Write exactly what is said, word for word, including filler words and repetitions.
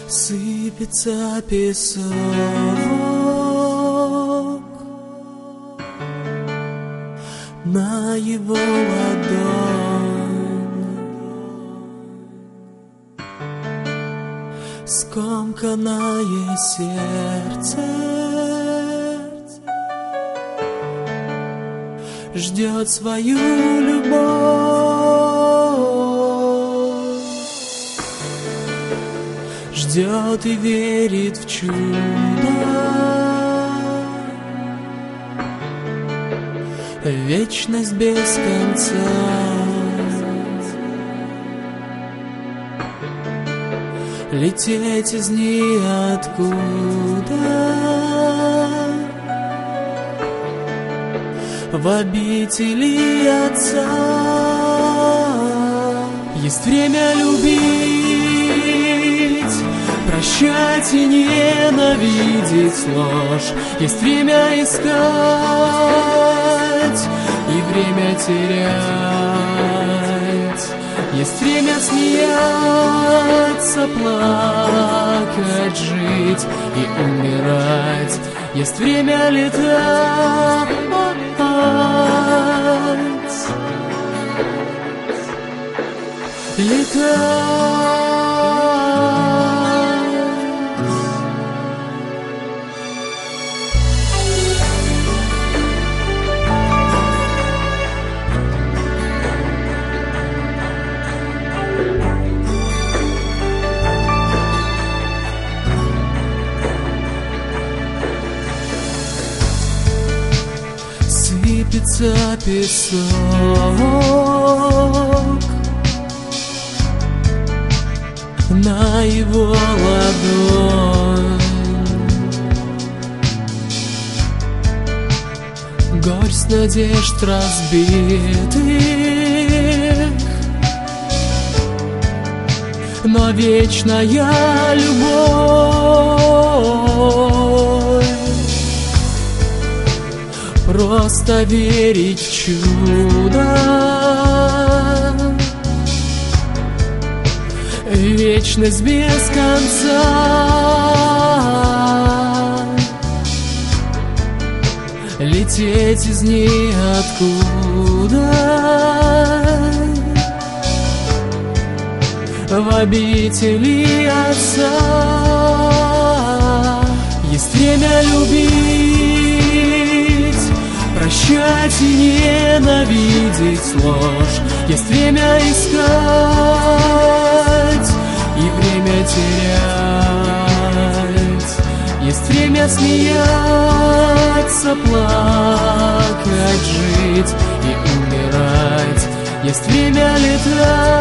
Сыпется песок на его ладонь, скомканное сердце ждет свою любовь, ждет и верит в чудо. Вечность без конца. Лететь из ниоткуда, в обители Отца. Есть время любить, прощать и ненавидеть ложь. Есть время искать и время терять. Есть время смеяться, плакать, жить и умирать. Есть время летать, летать. Сыпется песок на его ладонь, горсть надежд разбитых, но вечная любовь. Просто верить в чудо, вечность без конца. Лететь из ниоткуда, в обители Отца. Есть время любить, прощать и ненавидеть ложь. Есть время искать и время терять. Есть время смеяться, плакать, жить и умирать. Есть время летать.